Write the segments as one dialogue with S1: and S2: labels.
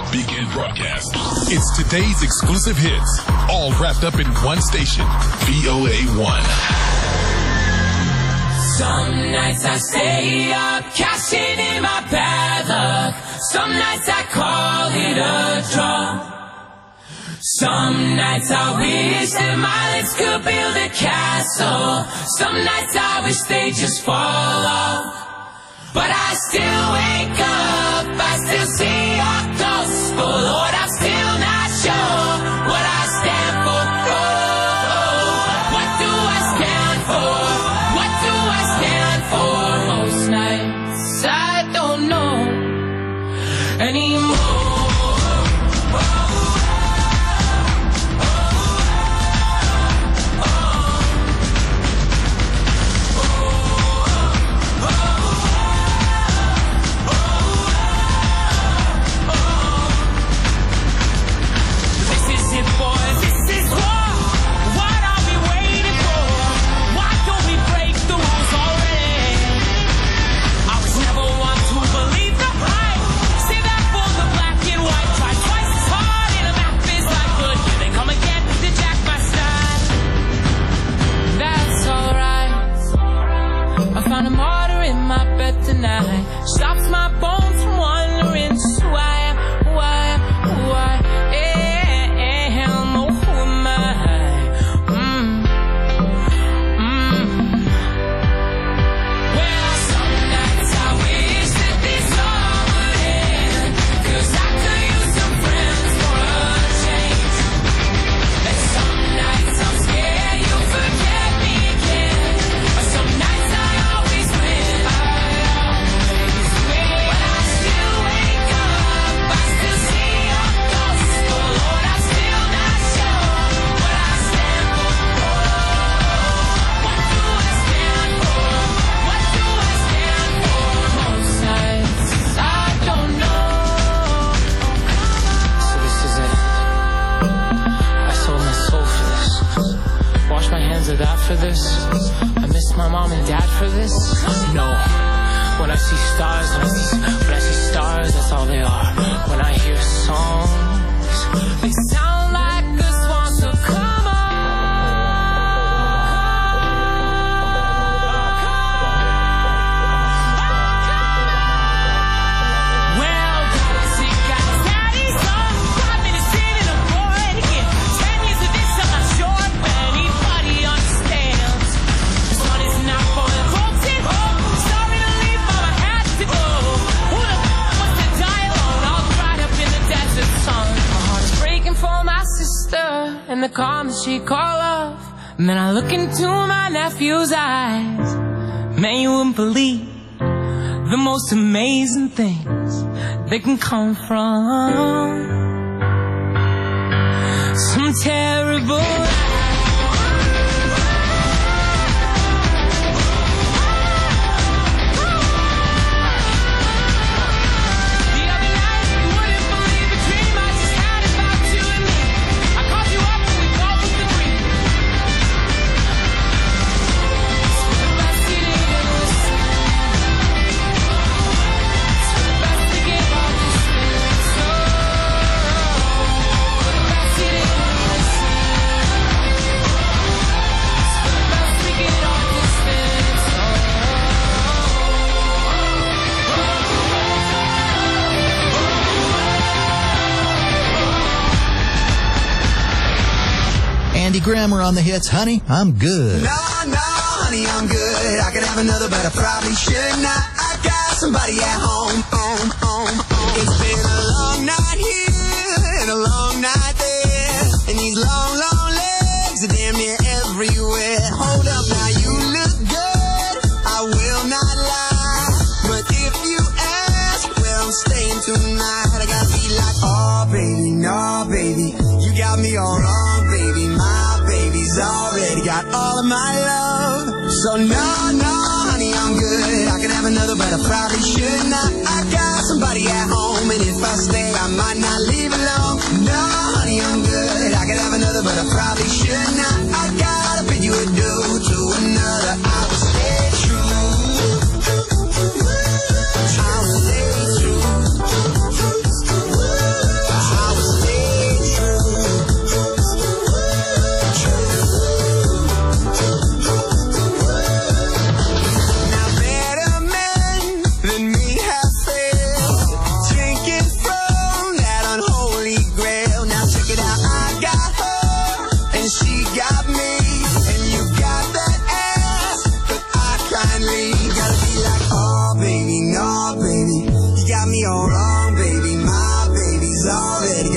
S1: Begin broadcast. It's today's exclusive hits, all wrapped up in one station, VOA1.
S2: Some nights I stay up, cashing in my bad luck. Some nights I call it a draw. Some nights I wish that my legs could build a castle. Some nights I wish they just fall off. But I still wake up, I still see your gospel. Lord, I'm still not sure what I stand for. Oh, what do I stand for? What do I stand for? Most nights I don't know anymore. Stops my bones from wondering who I am, who I am, who I am. Oh, who am I? Well, some nights I wish that this all would end, 'cause I could use some friends for a change. And some nights I'm scared you'll forget me again, but some nights I always win. For this, I miss my mom and dad for this. No, when I see stars, when I see stars, that's all they are. When I hear songs, they sound like a swan, so come on. Well, see, guys, daddy's on 5 minutes in and I'm bored again. 10 years of this, I'm not sure if anybody understands. This one is not for the folks at home. Sorry to leave, but I had to go. Who the wants to die alone, all dried up in the desert sun? My heart is breaking for my sister and the calm that she call love. And then I look into my nephew's eyes. Man, you wouldn't believe the most amazing things that can come from some terrible
S3: Andy Grammer on the hits. Honey, I'm good.
S4: No, honey, I'm good. I could have another, but I probably should not. I got somebody at home. It's been a long night here and a long night there, and these long, long legs are damn near everywhere. Hold up, now you look good, I will not lie, but if you ask where I'm staying tonight, I gotta be like, oh baby, no baby, you got me all wrong, baby. My baby's already got all of my love. So no, honey, I'm good. I could have another, but I probably should not. I got somebody at home, and if I stay, I might not leave alone. No, honey, I'm good. I could have another, but I probably should not. I gotta bid you adieu to another. I will stay true. I will stay true.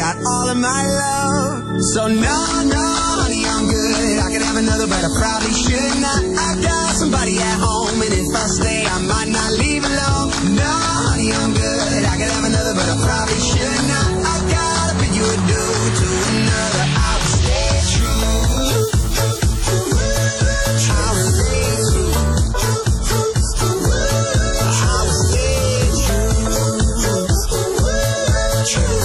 S4: got all of my love. So no, honey, I'm good. I could have another, but I probably should not. I got somebody at home, and if I stay, I might not leave alone. No, honey, I'm good. I could have another, but I probably should not. I gotta pay you a due to another. I will stay true. I will stay true. I will stay true.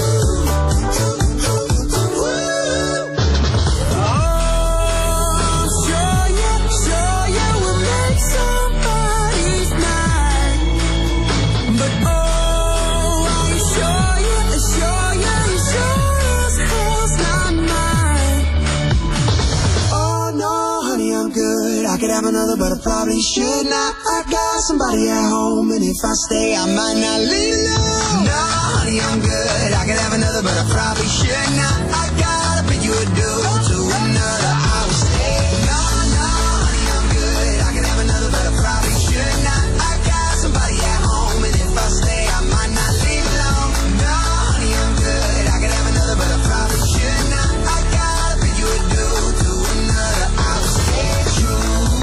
S4: Another, but I probably should not. I got somebody at home, and if I stay, I might not leave alone. No, honey, I'm good. I could have another, but I probably should not. I gotta pay you a due to another. I will stay. No, honey, I'm good. I could have another, but I probably should not. I got somebody at home, and if I stay, I might not leave alone. No, honey, I'm good. I could have another, but I probably should not. I gotta pay you a due to another. I will stay true.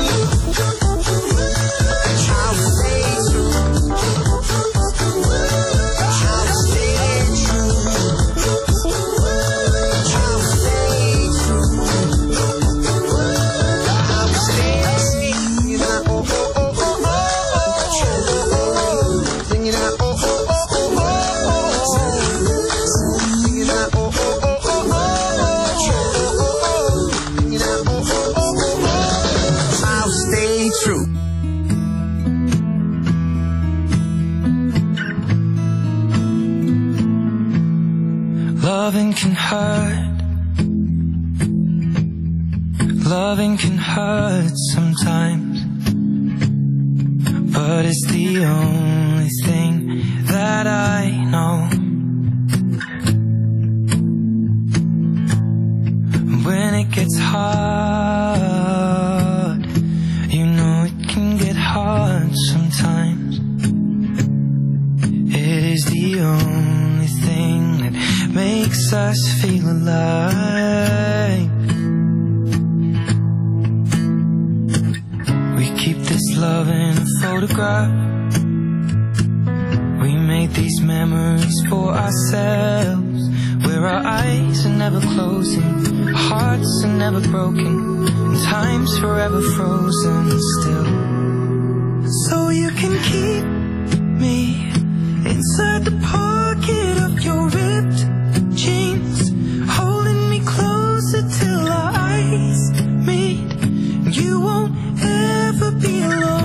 S5: Loving can hurt. Loving can hurt sometimes, but it's the only thing that I know. When it gets hard, you know it can get hard sometimes. It is the only thing that makes us feel alive. We keep this love in a photograph. We made these memories for ourselves, where our eyes are never closing, our hearts are never broken, and time's forever frozen still. So you can keep me inside the pocket of your ripped jeans, holding me closer till our eyes meet. You won't ever be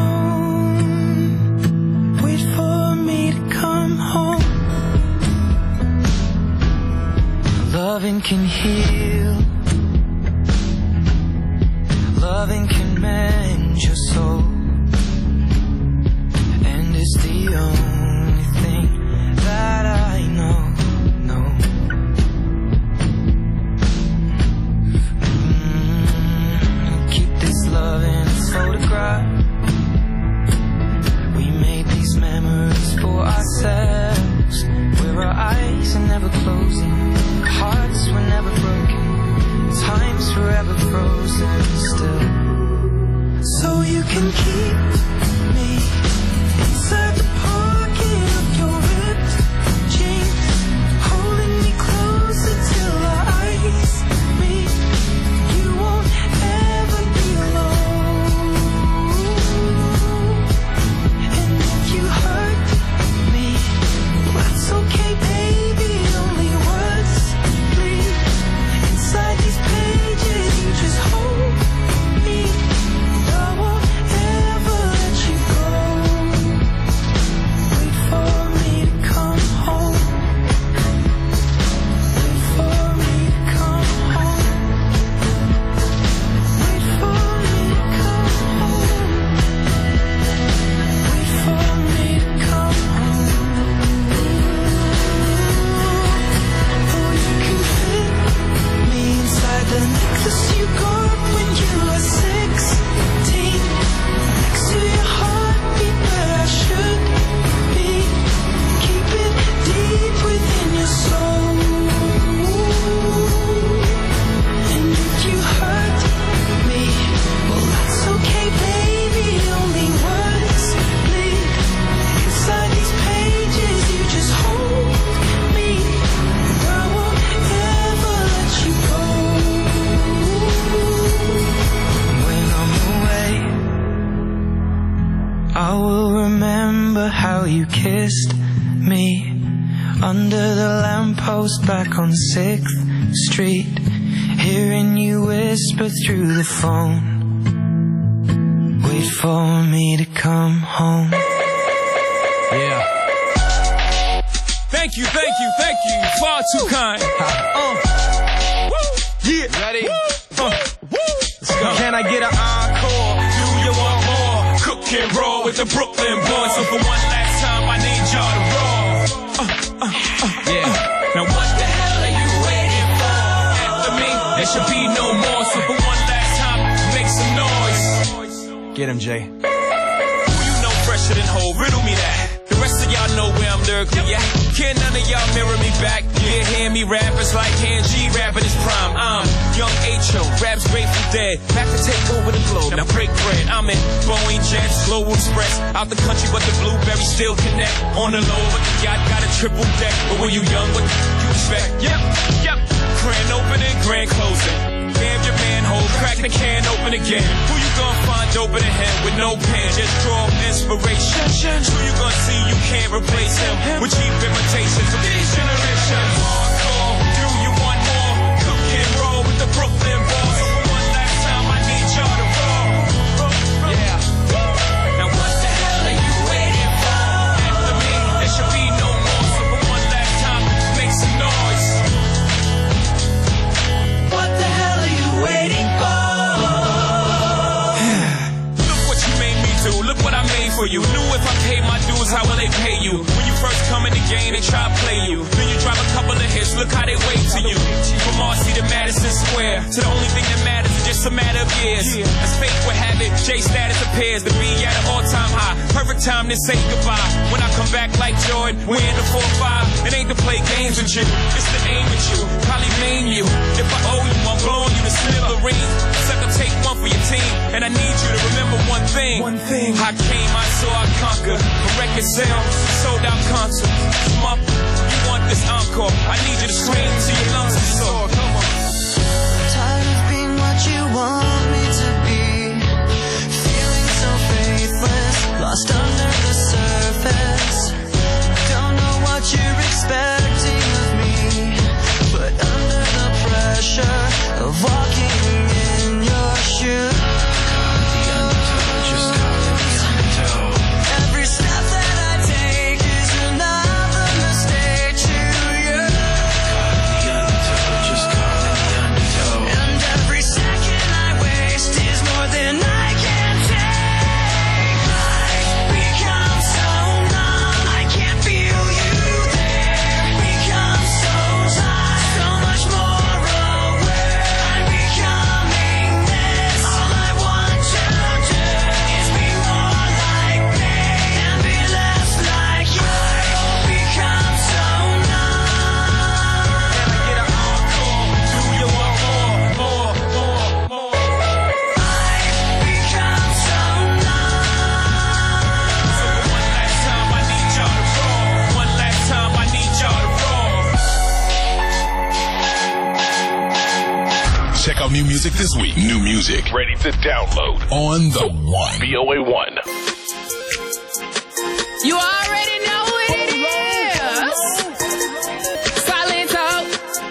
S5: alone. Wait for me to come home. Loving can heal. Loving can mend your soul, and it's the only thing that I know. Keep this love in a photograph. We made these memories for ourselves, where our eyes are never closing, hearts were never broken, time's forever frozen still. So you can keep me inside the pocket of your ripped jeans, holding me closer till our eyes meet. You won't ever be alone. And if you hurt me, that's okay, baby. Only words breathe inside these pages. You just hold me. I won't ever let you go. lamppost back on 6th Street, hearing you whisper through the phone. Wait for me to come home.
S2: Yeah. Thank you, far too kind. Yeah. Ready? Let's go. Can I get an encore? Do you want more? Cook and roll with the Brooklyn boys. So for one last time, I need y'all to roll. Yeah. Now what the hell are you waiting for? After me, there should be no more. So for one last time, make some noise. Get him, Jay. Who you know fresher than Ho? Riddle me that. The rest of y'all know where I'm lurking, yeah. Can't none of y'all mirror me back. Yeah, hear me rap, it's like Han G rapping his prime. I'm Young H.O., raps Grateful Dead. Back to take over the globe, now break bread. I'm in Boeing Jets, Global Express. Out the country, but the blueberries still connect. On the low, but the yacht got a triple deck. But when you young, what you expect? Yep. Grand opening, grand closing. Damn your manhole, crack the can open again. Who you gonna find open a hand with no pen? Just draw inspiration. Who you gonna see you can't replace him with cheap imitations of these generations? Hardcore, do you want more? Cook and roll with the Brooklyn boys. So for one last time, I need y'all to roll. Yeah. Now what the hell are you waiting for? After me, there should be no more. So for one last time, make some noise. What the hell are you waiting for? Look what you made me do. Look what I made for you. Knew if I paid my dues, how will they pay you? When you first come in the game, they try to play you. Then you drop a couple of hits. Look how they wait to you. From Marcy to Madison Square, to the only thing that matters is just a matter of years. As fate would have it, J status appears to be at an all-time high. Perfect time to say goodbye. When I come back like Jordan, we're in the 4-5. It ain't to play games with you, it's to aim at you. Probably maim you. If I owe you, I'm blowing you to smithereens. Sucker, take one for your team, and I need you to remember one thing. I came, I saw, I conquered. For record sales, sold out concerts. You want this encore? I need you to scream till your lungs are sore. Come on.
S5: Tired of being what you want me to be, feeling so faithless, lost under the surface. Don't know what you're expecting of me, but under the pressure of walking in your shoes, every step that I take is another mistake to you. And every second I waste is more than I can take. I become so numb, I can't feel you there. Become so high, so much more aware. I'm becoming this. All I want to do is be more like me and be less like you. Become so numb.
S2: Can I get an encore? Do you want more?
S5: I become so numb.
S2: So for one last time, I need y'all to roll. One last time, I need y'all to roll.
S1: Check out new music this week. New music ready to download on the One. VOA1.
S6: You already know what it is. Silent talk.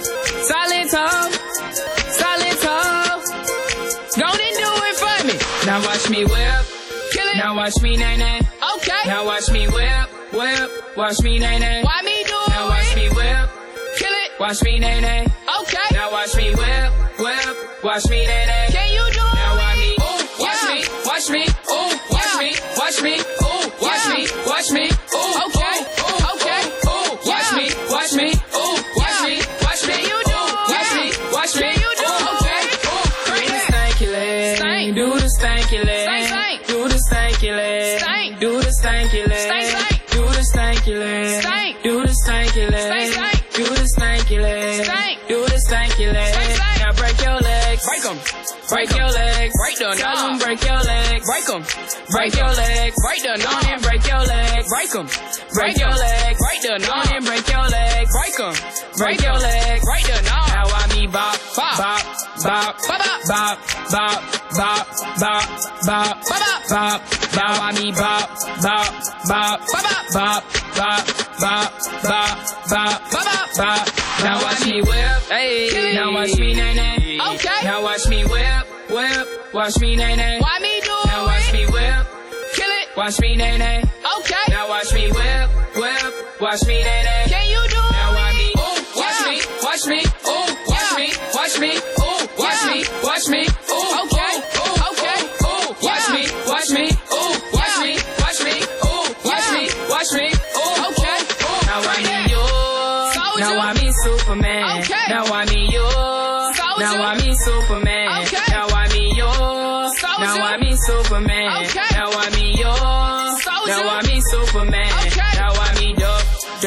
S6: Don't it do it for me. Now watch me whip. Kill it. Now watch me nay-nay. Okay. Now watch me whip. Watch me nay-nay. Why me do it? Now watch me whip. Kill it. Watch me nay-nay. Okay. Now watch me whip. Watch me nay-nay. Can you do it? Now watch me. Ooh, watch me. Ooh, watch me. Ooh, watch me. Ooh, okay. Ooh, watch me. Ooh, watch me. You do it. Watch me. You do it. Okay. Do the stanky leg. Do the stanky leg. Do the stanky leg. Do the stanky leg. Do the stanky leg. Do the stanky leg. Do the stanky leg. Do the stanky leg. Now break your legs. Break them. Break your legs. Break them. Tell them break your legs. Break them. Break your legs. Break them. On and break your legs. Break them. Break your legs. Break them. On and break your legs. Break them. Break your legs. Break them. Now I me bop, bop, bop, bop, bop, bop, bop, bop, bop, bop. Now I me bop, bop, bop, bop, bop, bop, bop, bop, bop, bop, bop. Now watch me whip. Hey. Now watch me nay nay. Okay. Now watch me whip. Watch me nay nay. Why me do it? Now watch me whip. Kill it. Watch me nay nay. Okay. Now watch me whip. Watch me nay nay. Can you do it? Now watch me. Ooh. Watch me. Watch me. Ooh. Watch me. Watch me. Ooh. Watch me. Watch me. Ooh. Okay. Okay. Ooh. Watch me. Watch me. Ooh. Watch me. Watch me. Ooh. Watch me. Watch me. Ooh. Okay. Now I need you. Now I mean Superman. Okay. Now I mean you. Now I mean Superman. Okay. Now I mean you. Now I mean Superman. Okay. Now I mean you. Now I mean Superman. Okay. Now I mean Duff.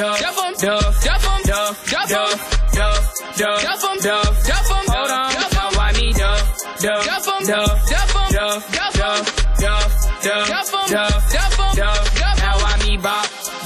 S6: Hold on. Now I mean Duff. Now I mean Bop.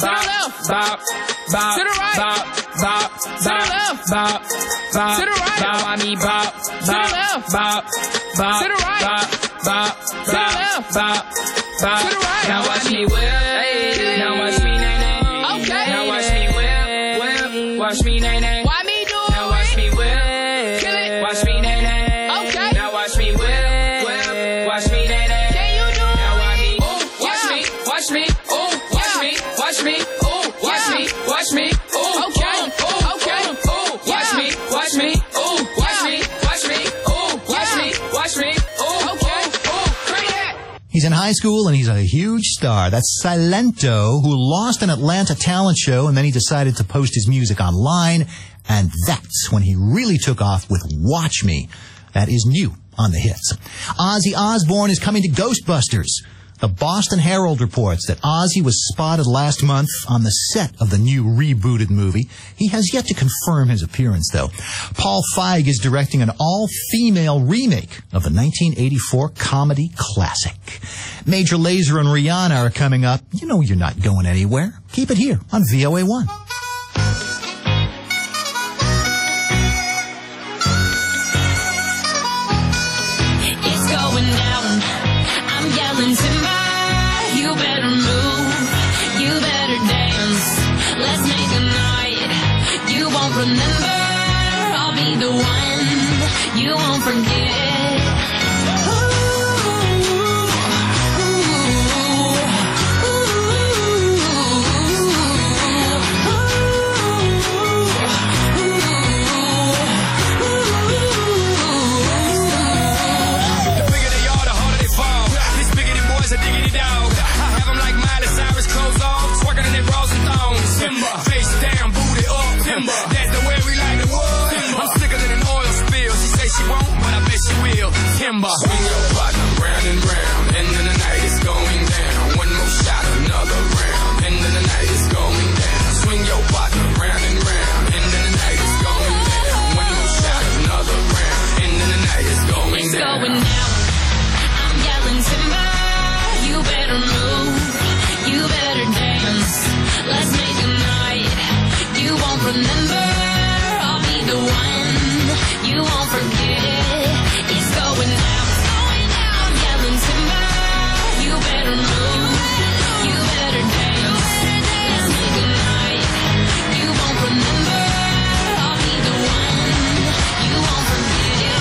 S6: To the right. Bop. To the left. Bop. To the right. Now I mean Bop. To the left. Bop. To the right. Bop. To the left. Bop. To the right. Now watch me whip. Now watch me nay nay. Okay. Now watch me whip. Watch me nay nay. Why me do it? Now watch me whip. Kill it. Watch me nay nay. Okay. Now watch me whip. Watch me nay nay. Can you do it? Now watch me. Watch me. Watch me. Watch me. Watch me. Watch me. Watch me. Okay. Okay. Watch me. Watch me. Watch me. Watch me. Watch me. Watch me. Okay. Bring it.
S3: He's in high school and he's a huge star. That's Silento, who lost an Atlanta talent show and then he decided to post his music online. And that's when he really took off with Watch Me. That is new on the hits. Ozzy Osbourne is coming to Ghostbusters. The Boston Herald reports that Ozzy was spotted last month on the set of the new rebooted movie. He has yet to confirm his appearance, though. Paul Feig is directing an all-female remake of the 1984 comedy classic. Major Lazer and Rihanna are coming up. You know you're not going anywhere. Keep it here on VOA1.
S2: It's going down. I'm yelling timber. You better move. You better dance. Let's make a night you won't remember. I'll be the one you won't forget.
S7: Face down, booty up, timber. That's the way we like the wood. I'm sicker than an oil spill. She say she won't, but I bet she will. Timber. Swing your partner round and round, and then the night is going down. One more shot, another round, and then the night is going down. Swing your partner round and round, and then the night is going down. One more shot, another round, and then the night is going down.
S2: It's going down. I'm yelling timber. You better move. You better dance. Let's make a night you won't remember. I'll be the one you won't forget. It's going down. I'm yelling timber. You better move. You better dance. Let's make a night you won't remember. I'll be the one you won't forget.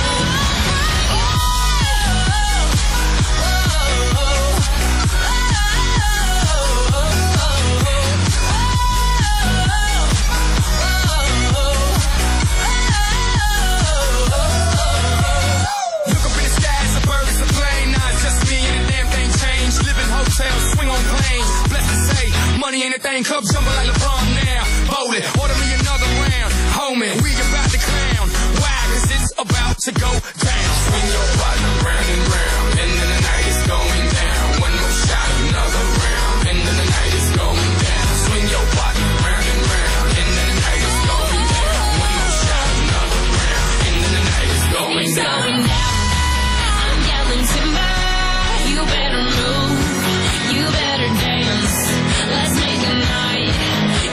S7: Swing on planes, blessed to say, money ain't a thing, cup jumping like LeBron now. Bowling, order me another round, homie, we about to clown. Why? Cause it's about to go down. Swing your partner round and round, and then the night is going down. One more shot, another round, and then the night is going down. Swing your partner round and round, and then the night is going down. One more shot, another round, and then the night is going down.
S2: It's going down. I'm yelling timber. You better move. You better dance. Let's make a night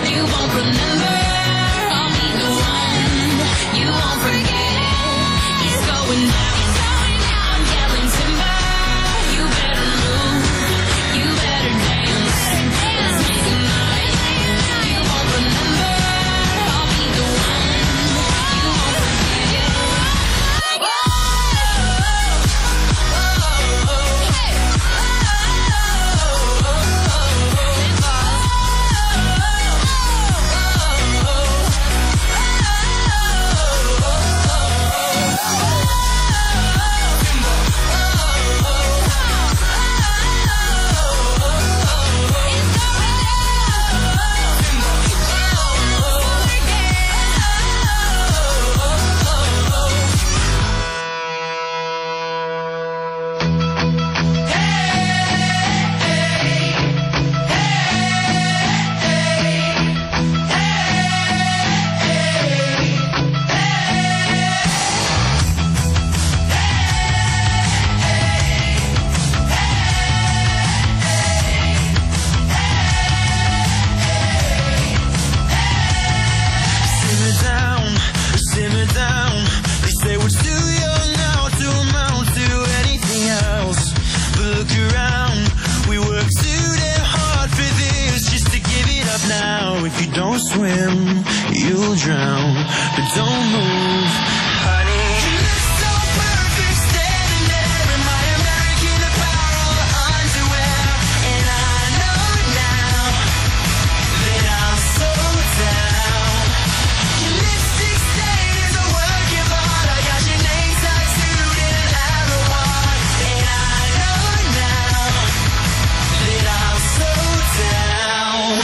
S5: drown, but don't move, honey. You look so perfect standing there in my American Apparel underwear, and I know now that I'm so down. Your lipstick stain is a work of art. I got your name tattooed in an arrow heart, and I know now that I'm so down.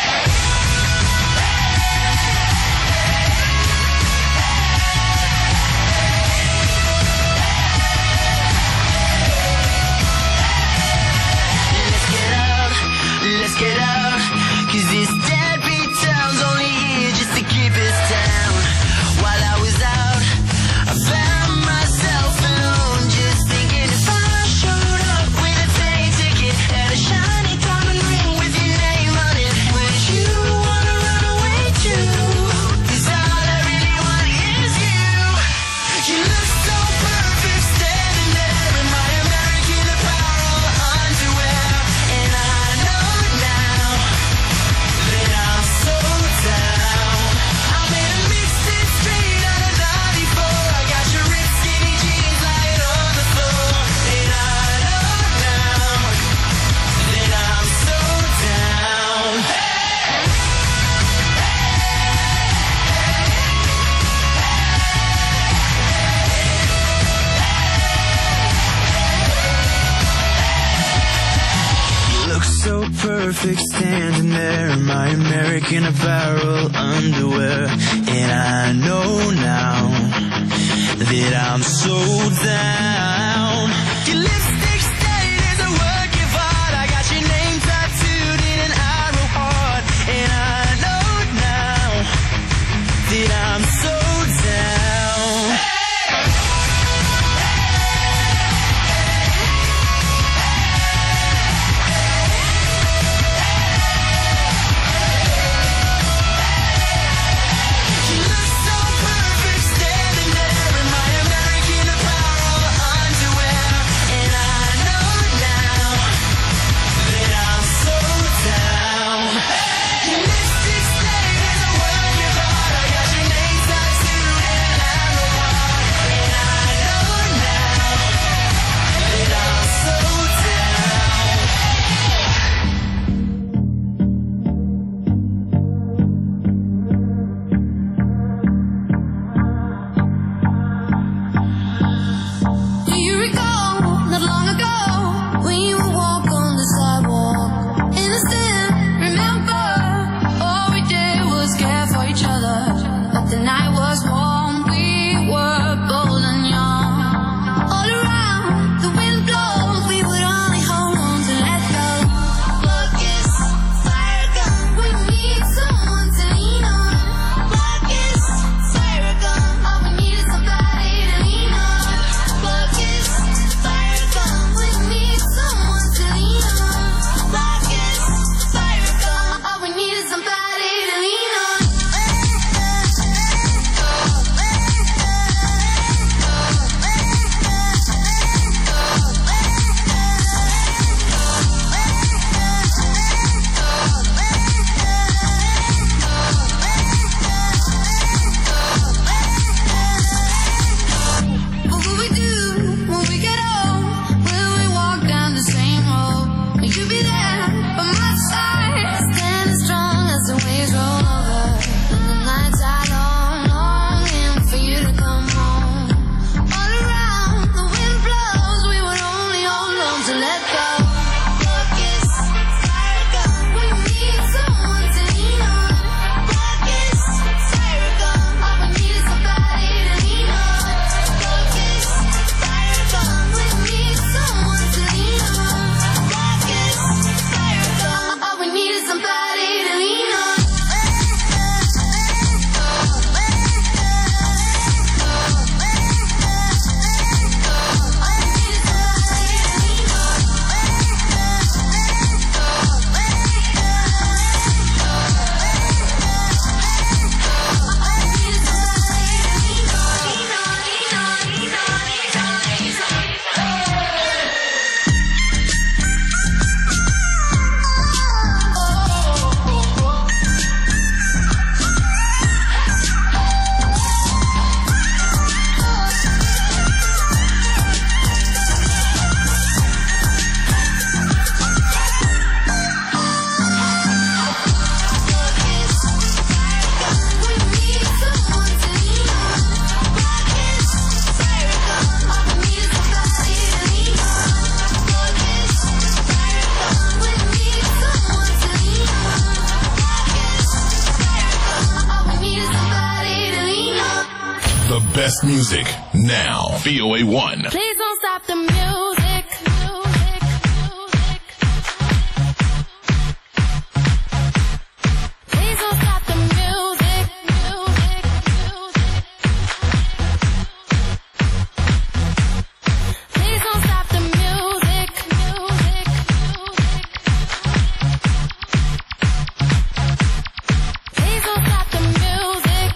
S5: Let's get out, 'cause this deadbeat town's only here just to keep us down. While I was out, I found myself alone, just thinking if I showed up with a plane ticket and a shiny diamond ring with your name on it, would you wanna run away too? 'Cause all I really want is you. You look so perfect standing there in my American Apparel underwear, and I know now that I'm so down. I'm in a mixtape straight out of 94. I got your ripped skinny jeans lying on the floor, and I know now that I'm so down. You look so perfect standing there in my American Apparel underwear, and I know now that I'm so down. Your lipstick stain is a work of art. I got your name tattooed in an arrow heart, and I know now that I'm so down. You look so perfect standing there in my American Apparel underwear, and I know now that I'm so down. Your lipstick stain is a work of art. I got your name
S1: The best music now. VOA1.
S8: Please don't stop the music. Please don't stop the music. Please don't stop the music. Please don't stop the music.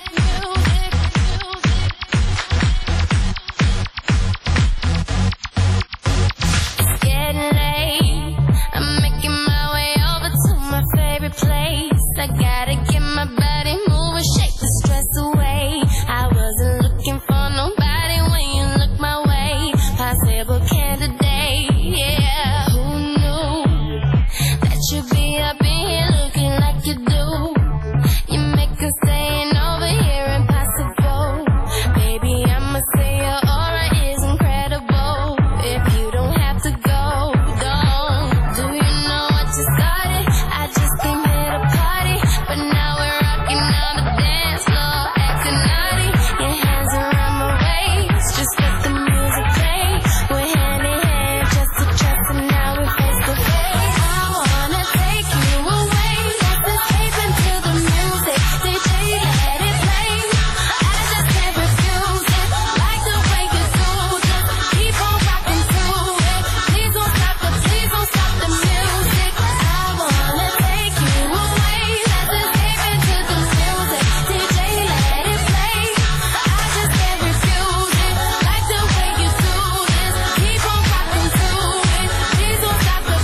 S8: It's getting late. I'm making my way over to my favorite place. I gotta get my body moving, shake the stress away. I wasn't looking for nobody when you look my way. Possible candidate, yeah. Who knew that you'd be up in here looking like you do? You make us staying over here impossible. Baby, I'ma say your aura is incredible. If you don't have to go, don't. Do you know what you started? I just came here to party, but now we're rocking on the dance floor, acting naughty. Your hands around my waist, just let the music play. We're hand in hand, just to trust, and now we're face to face. I wanna take you away, let's escape into the music. DJ, let it play. I just can't refuse it. Like the way you do, just keep on rocking to it. Please don't stop the music. I wanna take you away, let's escape into the music. DJ, let it play. I just can't refuse it. Like the way you do this, keep on rocking to it. Please don't stop the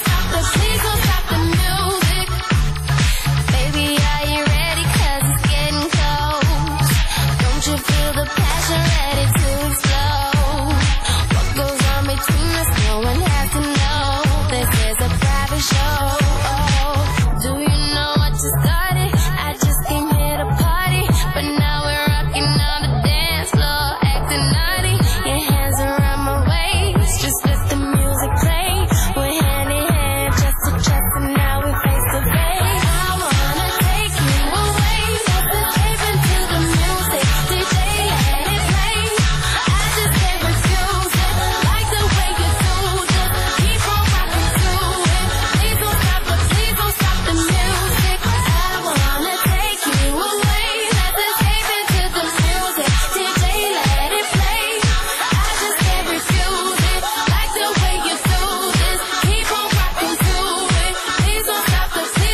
S8: music. Baby, are you ready? 'Cause it's getting close. Don't you feel the passion ready to explode? What goes on between us, no one has to know. This is a private show. Do you know what you started? I just came here to party, but now we're rocking on the dance floor, acting naughty. Your hands around my waist, just let the music play. We're hand in hand, just to trust, and now we're face to face. I wanna take you away, let's escape into the music. DJ, let it play. I just can't refuse it. Like the way you do, just keep on rocking to it. Please don't stop the music. I wanna take you away, let's escape into the music. DJ, let it play. I just can't refuse it. Like the way you do this, keep on rocking to it. Please don't stop the music.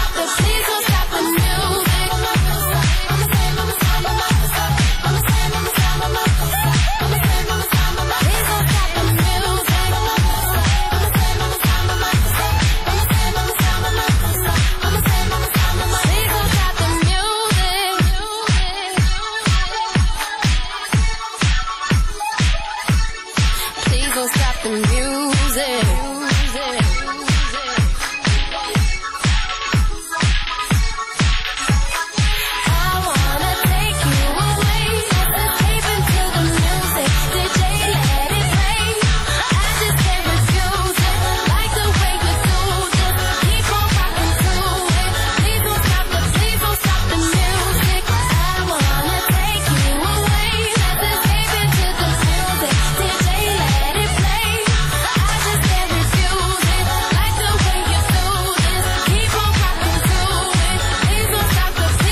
S8: Please don't stop the music. I wanna take you away, let's escape into the music. DJ, let it play. I just can't refuse it. Like the way you do this, keep on rocking to it. Please don't stop the music. I wanna take you away, let's escape into the music. DJ, let it play. I just can't refuse it. Like the way you do this, keep on rocking to it. Please don't stop the music.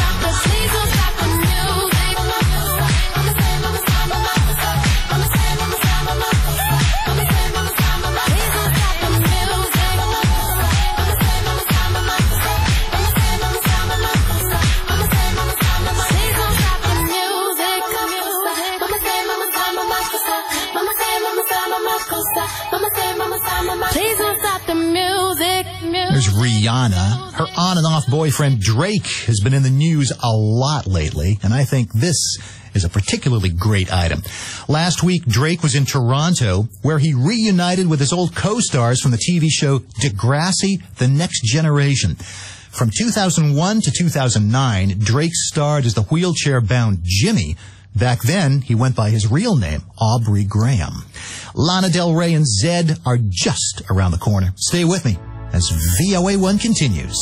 S8: Please don't stop the music.
S3: There's Rihanna. Her on and off boyfriend Drake has been in the news a lot lately, and I think this is a particularly great item. Last week, Drake was in Toronto, where he reunited with his old co-stars from the TV show Degrassi: The Next Generation. From 2001 to 2009, Drake starred as the wheelchair-bound Jimmy. Back then, he went by his real name, Aubrey Graham. Lana Del Rey and Zedd are just around the corner. Stay with me as VOA1 continues.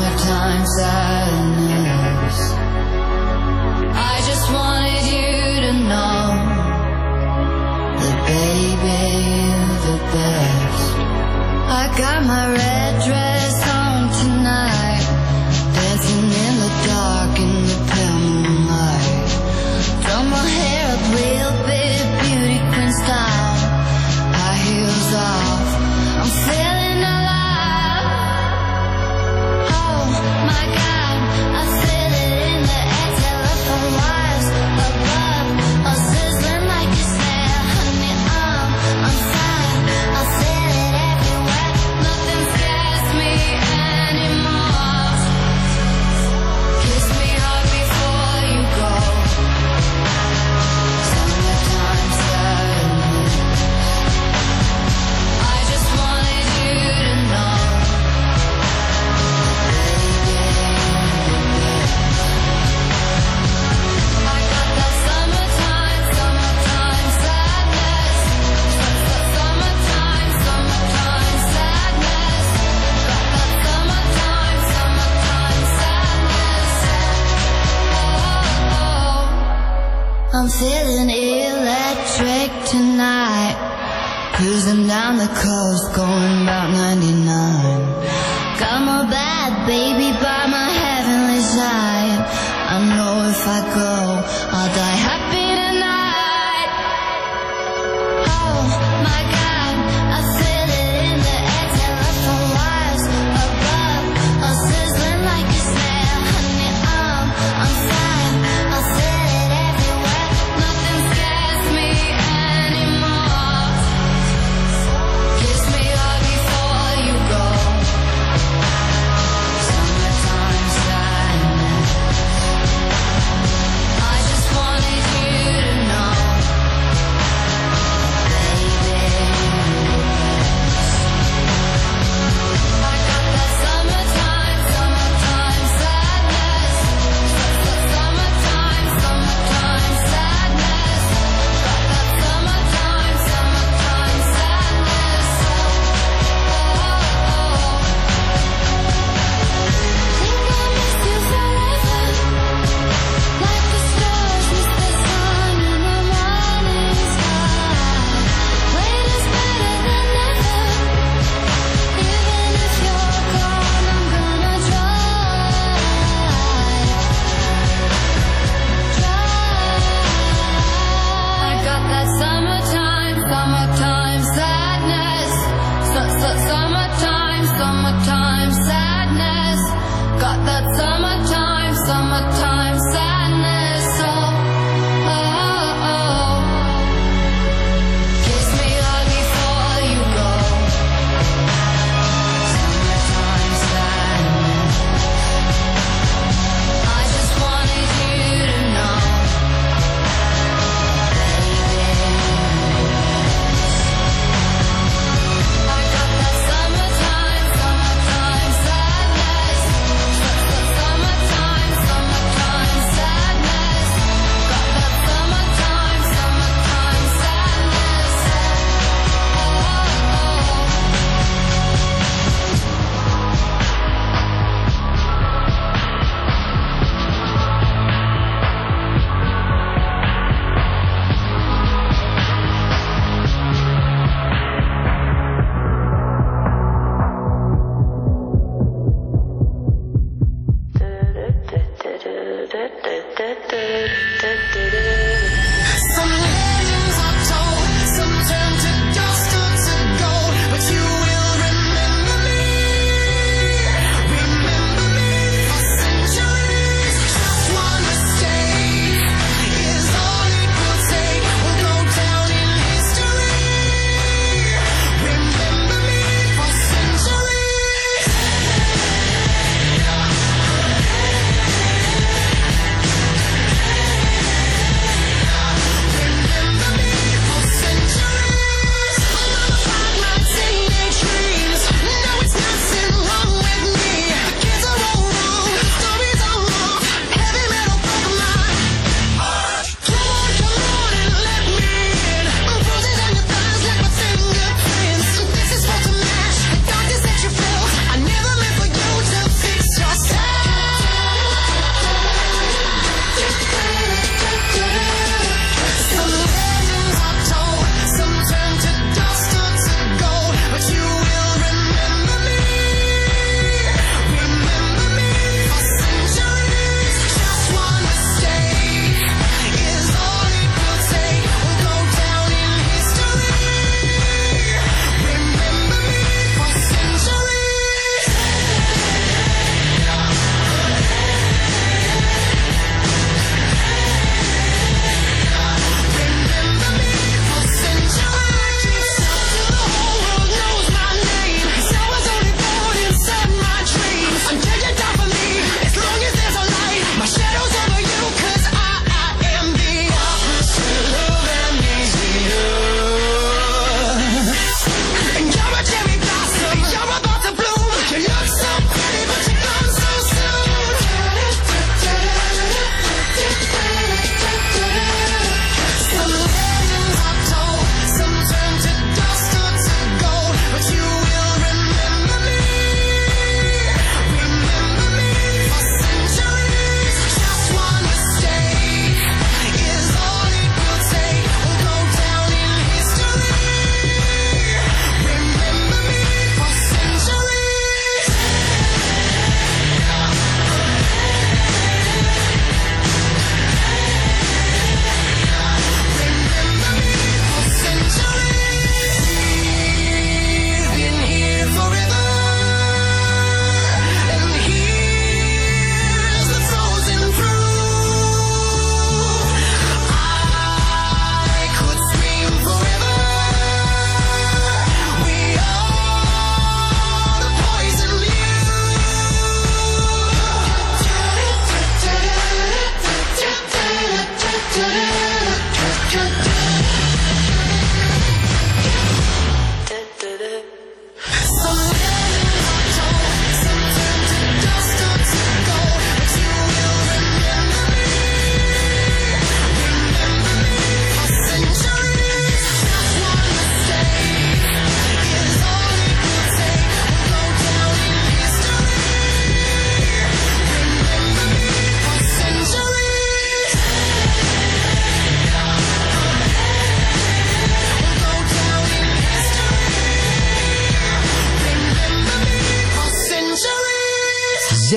S8: Summertime sadness. I just wanted you to know that baby, you're the best. I got my red dress on tonight, dancing in the dark in the pale moonlight. Throw my hair up real big, beauty queen style, high heels off, I'm feeling alive. Oh my God, I feel it in the air, telephone wires above, all sizzling like a snare. Honey, I'm fine, I feel it everywhere, nothing scares me anymore. Kiss me hard before you go. Summertime sadness. I just wanted you to know, I got that summertime sadness. Summertime sadness. Got that summertime sadness. Oh, I'm feeling electric tonight. Cruising down the coast, going about 99. Got my bad baby by my heavenly side. I know if I go, I'll die happy tonight. Oh my God, I feel it in the air, telephone wires above, all sizzling like a snare. Honey, I'm fine, I feel it everywhere, nothing scares me anymore. Kiss me hard before you go. Summertime sadness. I just wanted you to know, baby. I got that summertime sadness. Summertime sadness. Got that summertime sadness. Think I miss you forever, like the stars miss the sun in the morning sky. Wait is better than never. Even if you're gone, I'm gonna try. I got that summertime sadness. Summertime sadness. Got that summertime sadness. Oh, oh, oh. Kiss me hard before you go. Summertime sadness. I just wanted you to know, baby. I got that summertime sadness. Summertime sadness. Got that summertime sadness.
S4: Some legends are told, some turn to dust or to gold, but you will remember me for centuries. Just one mistake is all it will take. We'll go down in history. Remember me for centuries.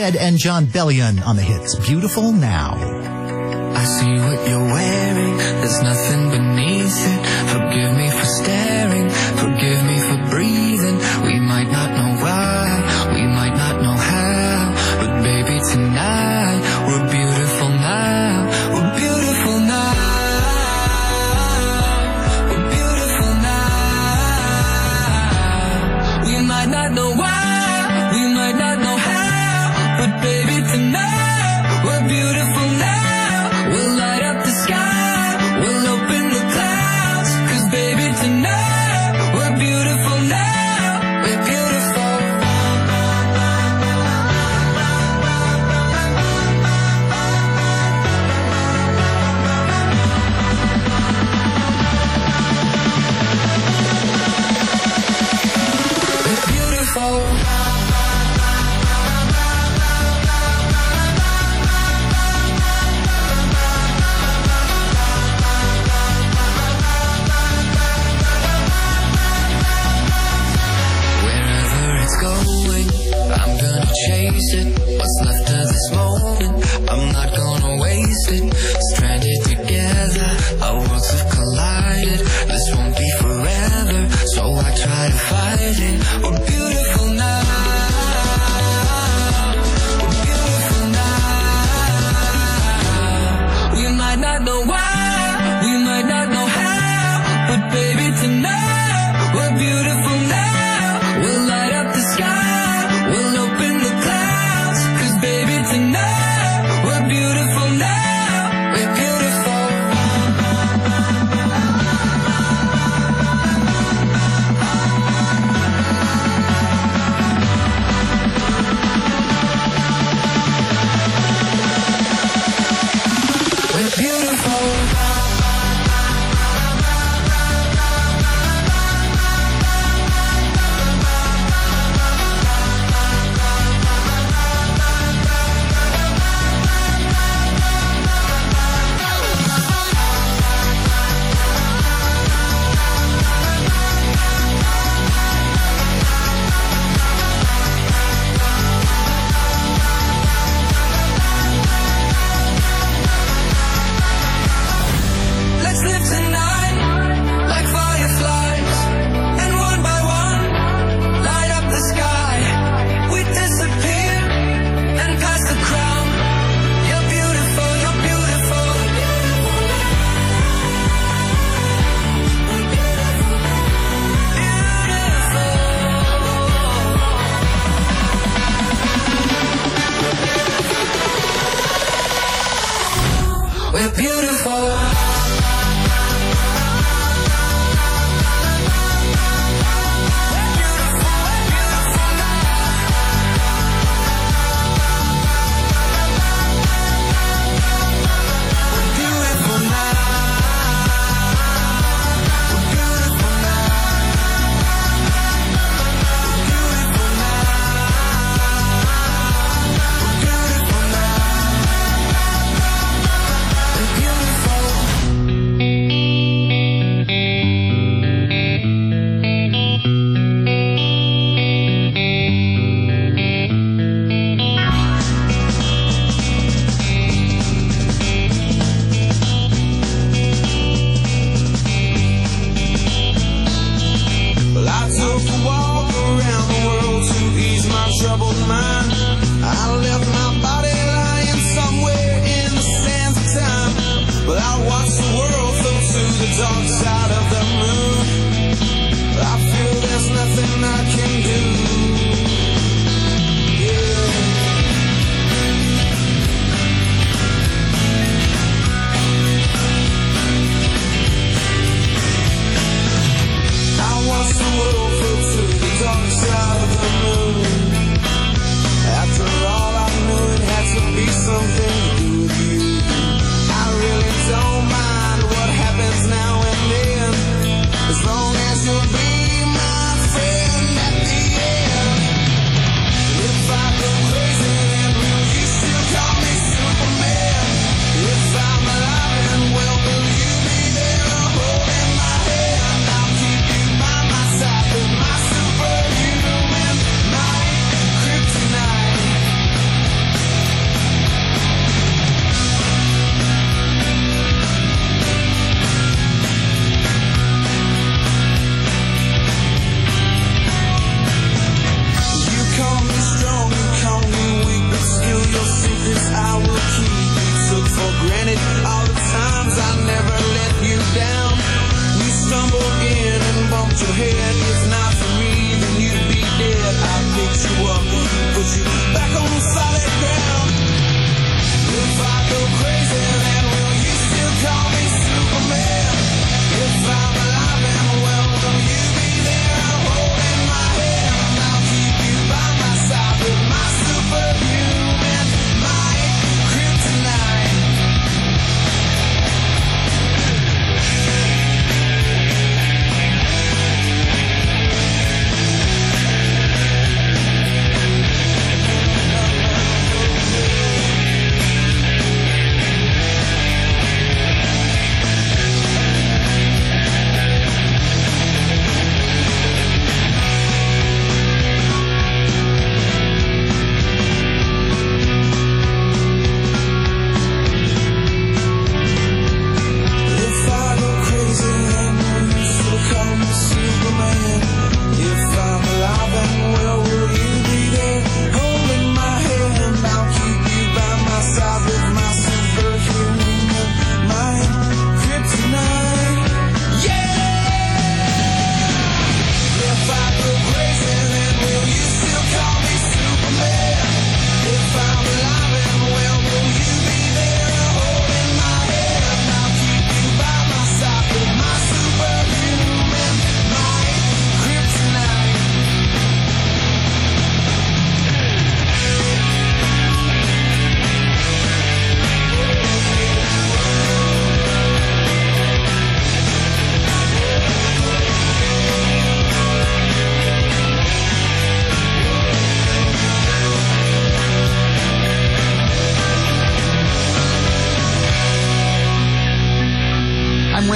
S3: Ed and John Bellion on the hits. Beautiful Now.
S5: I see what you're wearing, there's nothing beneath it. Forgive me for staring, forgive me for breathing. We might not know why, we might not know how, but baby tonight, we're beautiful now. We're beautiful now. We're beautiful now. We might not know why, we might not know how, but baby tonight, we're beautiful now. We'll light up the sky, we'll open the clouds, 'cause baby tonight, we're beautiful now, we're beautiful. We're beautiful. I'm gonna chase it, what's left of this moment, I'm not gonna waste it. Stranded together, our worlds have collided. This won't be forever, so I try to fight it. We're beautiful now. We're beautiful now. We might not know why, we might not know how, but baby tonight, we're beautiful now. We'll light up the sky, we'll open the clouds, 'cause baby tonight, we're beautiful now, we're beautiful. We're beautiful. Let's live tonight like fireflies, and one by one light up the sky. We disappear and pass the crown. You're beautiful, you're beautiful. Beautiful. We're beautiful. Beautiful.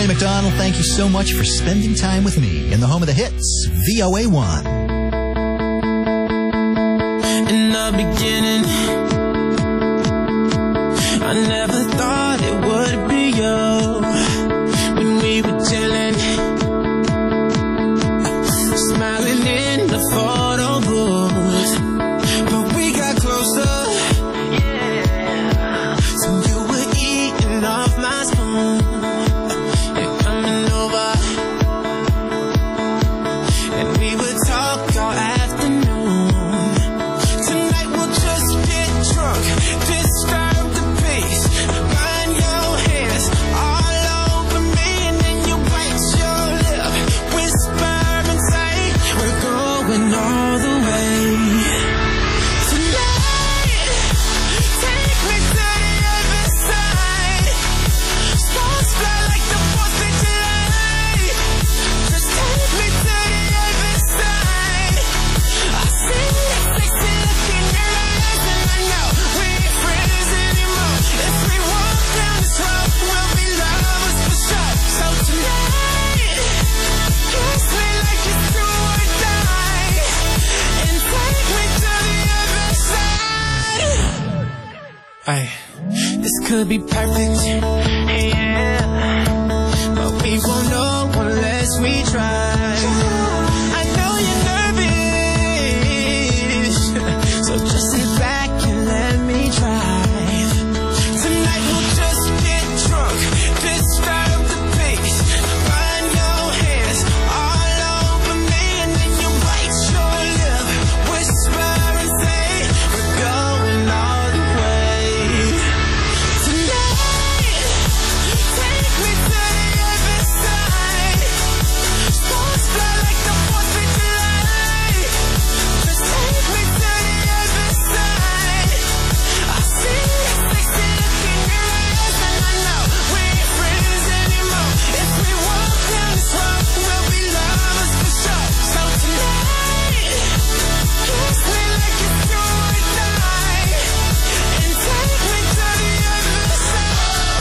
S3: Ronnie McDonald, thank you so much for spending time with me in the home of the hits, VOA1.
S5: In the beginning, I never thought it would be you. When we were chilling, smiling in the photo booth, but we got closer. Yeah. So you were eating off my spoon. You're coming over, and we would talk all afternoon. Tonight we'll just get drunk, disturb the peace, burn your hands all over me, and then you bite your lip, whisper and say we're going all the way. Tonight, take me to the other side. Stars fly like the 4th of July. Just take me to the other side. I see that sexy look in your eyes, and I know we ain't friends anymore. If we walk down this road, we'll be lovers for sure. So tonight, kiss me like it's do or die, and take me to the other side. Ay, this could be perfect, yeah, but we won't know unless we try. I know you're nervous, so just sit back and let me drive. Tonight we'll just get drunk, disturb the peace, burn your hands all over me, and then you bite your lip, whisper and say we're going all the way. Tonight, take me to the other side. Stars fly like the 4th of July. Just take me to the other side. I see that sexy look in your eyes, and I know we ain't friends anymore. If we walk down this road, we'll be lovers for sure. So tonight, kiss me like it's do or die, and take me to the other side.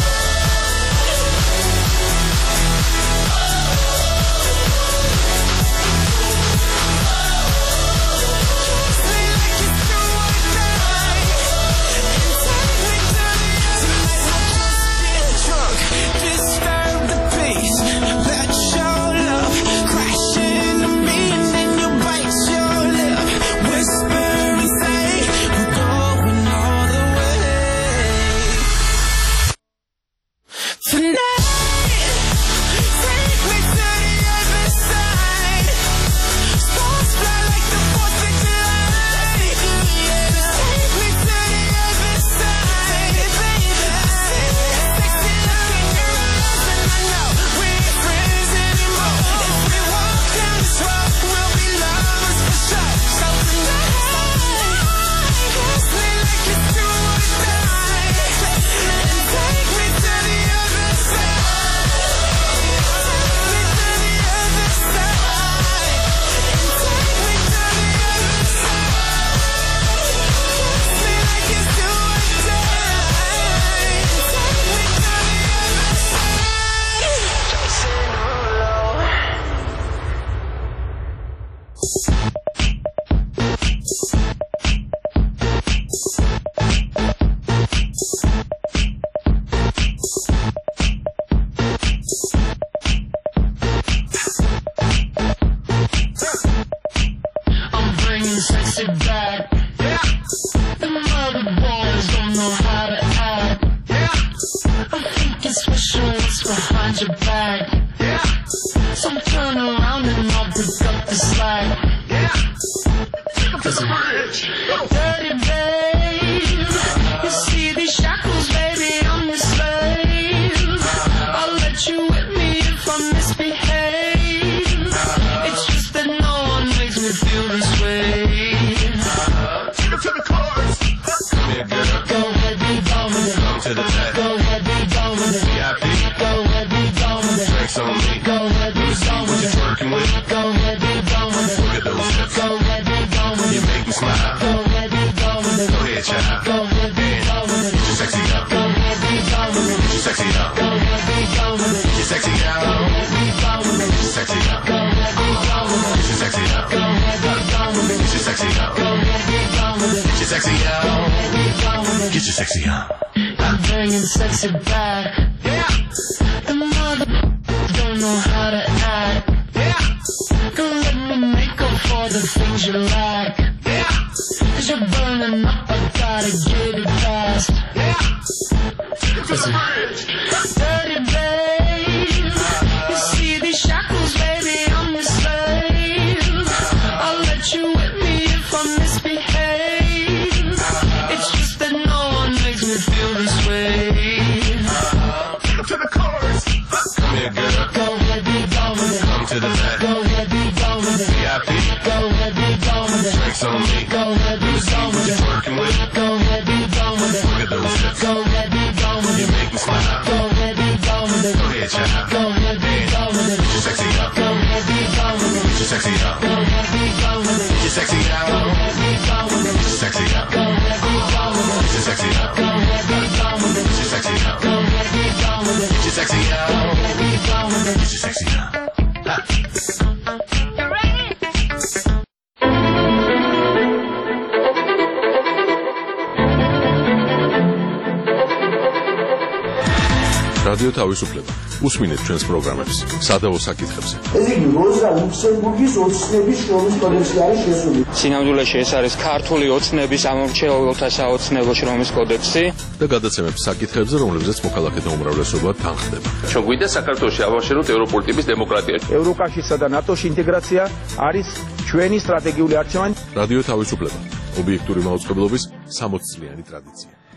S5: Kiss me like it's do or die, and take me to the other side. Tonight we'll just get drunk, disturb the peace, let your love crash into me, and then you bite your lip, whisper and say we're going all the way. Tonight, take me to the other side. Stars fly like the 4th of July. Take me to the other side, baby. I see that sexy look in your eyes, and I know we ain't friends anymore. If we walk down this road, we'll be lovers for sure. So tonight, kiss me like it's do or die, and take me to the other side. Take me to the other side, and take me to the other side. Kiss me like it's do or die, and take me to the other side. Jason Derulo.
S9: I'm bringing sexy back. The mother boys don't know how to act. I'm thinking special what's behind your back. So turn around and I'll pick up the slack. Dirty babe, you see these shackles, baby, I'm your slave. I'll let you whip me if I misbehave. It's just that no one makes me feel this way. Take it to the chorus. Come here, girl. Go ahead, be gone with it. Come to the back. Go ahead, be gone with it. VIP. Go ahead, be gone with it. Drinks on me. Go ahead, be gone with it. Working with. Go ahead, be gone with it. Look at those hips. Go ahead, be gone with it. You make me smile. Go ahead, be gone with it. Go ahead, child. Go ahead, be gone with it. Get your sexy up. Go ahead, be gone with it. Get your sexy up. Go ahead, be gone with it. Get your sexy out.
S1: Get your sexy on.
S9: I'm bringing sexy back. Yeah. The mother don't know how to act. Yeah. Don't let me make up for the things you like. Yeah. Cause you're burning up, I gotta get it fast. Yeah. Listen. Dirty babe, you see these shackles, baby, I'm your slave. I'll let you whip me if I misbehave. It's just that no one makes me feel this way.
S1: To the chorus. Come here, girl.
S9: Go ahead, be gone with it.
S1: Come to the back.
S9: Go ahead, be gone with it.
S1: VIP.
S9: Go ahead, be gone with it.
S1: Drinks on me.
S9: Go ahead, be gone with it.
S1: Working with.
S9: Go ahead, be gone with it.
S1: Look at those hips.
S9: Go ahead, be gone with
S1: You
S9: it.
S1: make me smile.
S9: Go ahead, be gone with it.
S1: Go ahead, child.
S9: Go ahead, be gone with it.
S1: Get your sexy up.
S9: Go ahead, be gone with it.
S1: Get your sexy up.
S9: Go ahead, be gone with it.
S1: Get your sexy out.
S9: Go ahead, be gone with it.
S1: Get your sexy up.
S9: Go ahead, be gone with it.
S1: Get your sexy up.
S9: Go ahead, be gone with it.
S1: Get your sexy up.
S9: Go ahead, be gone with it.
S1: Get your sexy
S9: Go
S1: out.
S9: ahead, be gone with it.
S1: Get your sexy up.
S10: რადიო თავისუფლება. უსმინეთ ჩვენს პროგრამებს. სადავო საკითხებზე.
S11: ეს იგი როზა ლუქსემბურგის ოცნების შრომის კოდექსი არის შესული.
S12: სინამდვილეში ეს არის ქართული ოცნების ამორჩეულთა საოცნებო შრომის კოდექსი
S10: და გადაცემებს საკითხებზე, რომლებზეც მოქალაქეთა უმრავლესობა თანხდება.
S13: ჩვენ გვინდა საქართველოში ავაშენოთ ევროპული ტიპის დემოკრატია.
S11: ევროკავშირსა და ნატოში ინტეგრაცია არის ჩვენი სტრატეგიული არჩევანი.
S10: რადიო თავისუფლება. ობიექტური მაუწყებლობის 60 წლიანი ტრადიცია.